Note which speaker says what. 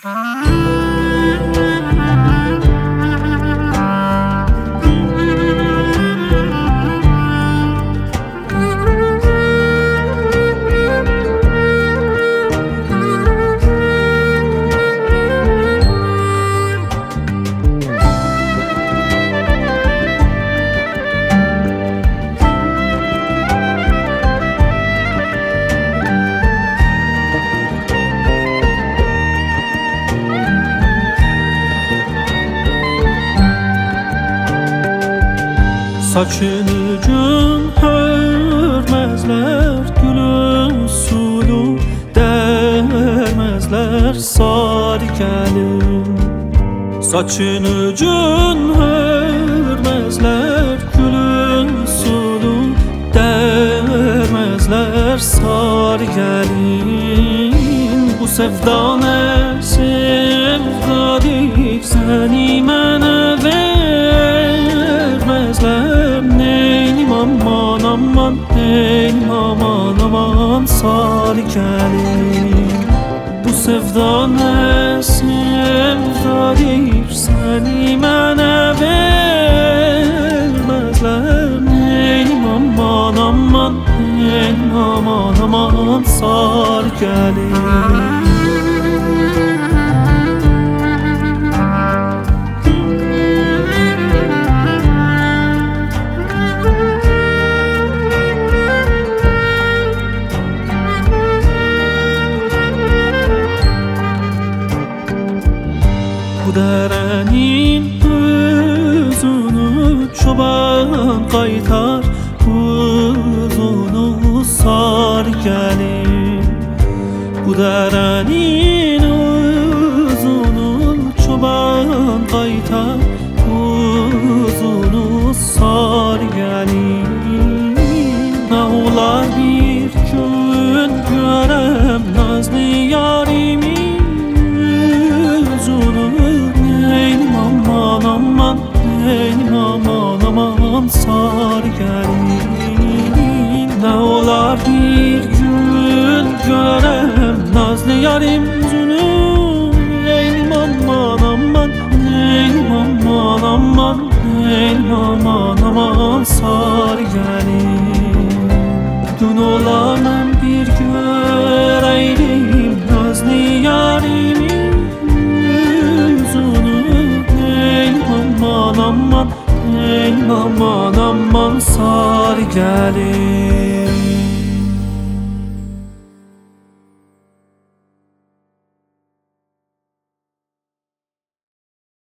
Speaker 1: Saçını gün hörmezler, gülün sulu dermezler sarı gelin. Saçını gün hörmezler, gülün sulu dermezler sarı gelin. Bu sevda ne sevdadır, seni mənə vermezler. Neynim aman aman, neynim aman aman sarı gelin. Bu sevda ne sevdadır, seni mənə vermezler. Neynim aman aman, neynim aman aman sarı gelin. Bu derenin özünü çoban qaytar, uzunu sar gelin. Bu derenin özünü çoban qaytar, uzunu sar gelin. Ne olar bir gün görem nazlı yarimi yüzünü. Neynim aman aman, neynim aman aman sar gelin. Ne olar bir gün görem nazlı yarim yüzünü. Neynim aman aman, neynim aman aman, neynim aman aman sar gelin.